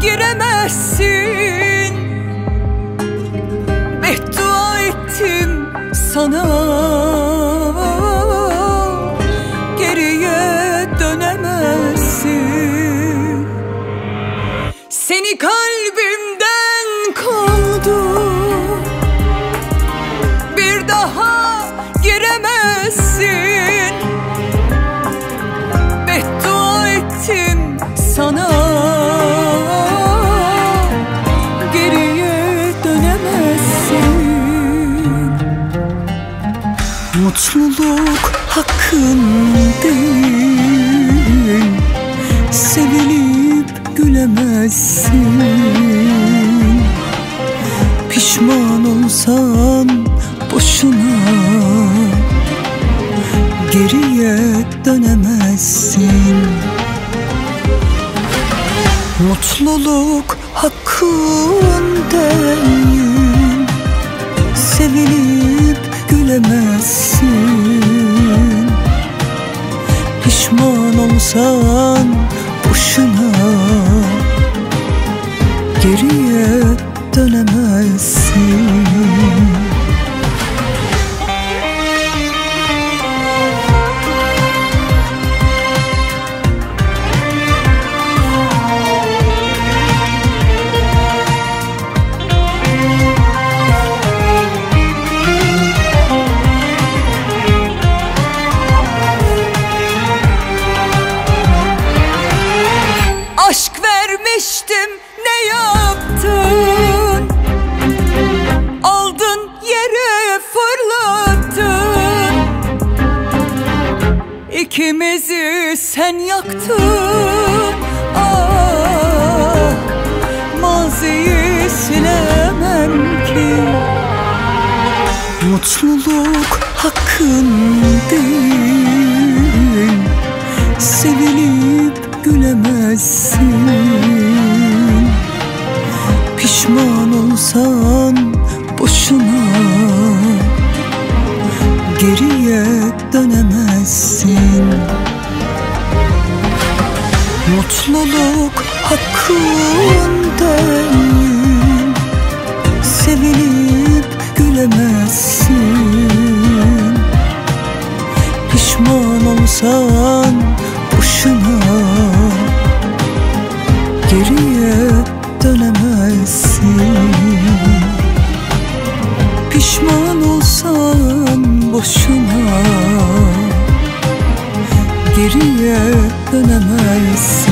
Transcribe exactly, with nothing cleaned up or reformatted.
giremezsin. Beddua ettim sana, geriye dönemezsin. Seni kalbimden kovdum, bir daha giremezsin. Beddua ettim sana, geriye dönemezsin. Mutluluk hakkın değil, sevilip gülemezsin. Pişman olsan boşuna, geriye dönemezsin. Mutluluk hakkın değil, sevilip gülemezsin. Pişman olsan boşuna, geriye dönemezsin. Aşk vermiştim, ne yaptın? Aldın yere fırlattın. İkimizi sen yaktın. Ah, maziyi silemem ki. Mutluluk hakkın değil, sevilip gülemezsin. Pişman olsan boşuna, geriye dönemezsin. Mutluluk hakkın değil, sevilip gülemezsin. Pişman olsan boşuna, geriye dönemezsin. Pişman olsan boşuna, geriye dönemezsin.